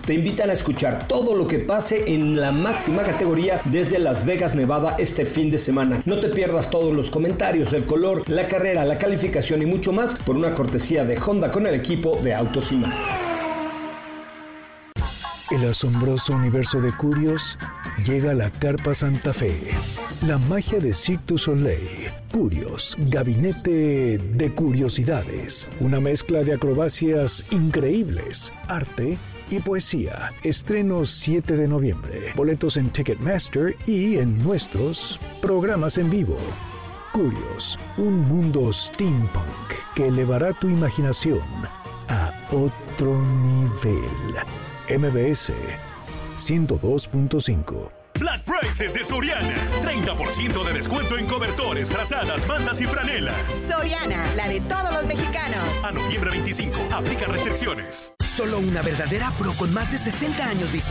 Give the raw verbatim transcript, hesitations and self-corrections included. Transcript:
te invitan a escuchar todo lo que pase en la máxima categoría desde Las Vegas, Nevada, este fin de semana. No te pierdas todos los comentarios, el color, la carrera, la calificación y mucho más por una cortesía de Honda con el equipo de Autos y Más. El asombroso universo de Curios llega a la Carpa Santa Fe. La magia de Cirque du Soleil. Curios, gabinete de curiosidades. Una mezcla de acrobacias increíbles, arte y poesía. Estreno siete de noviembre. Boletos en Ticketmaster y en nuestros programas en vivo. Curios, un mundo steampunk que elevará tu imaginación a otro nivel. M B S ciento dos punto cinco. Black Prices de Soriana. treinta por ciento de descuento en cobertores, frazadas, mantas y franelas. Soriana, la de todos los mexicanos. A noviembre veinticinco. Aplica restricciones. Solo una verdadera pro con más de sesenta años de historia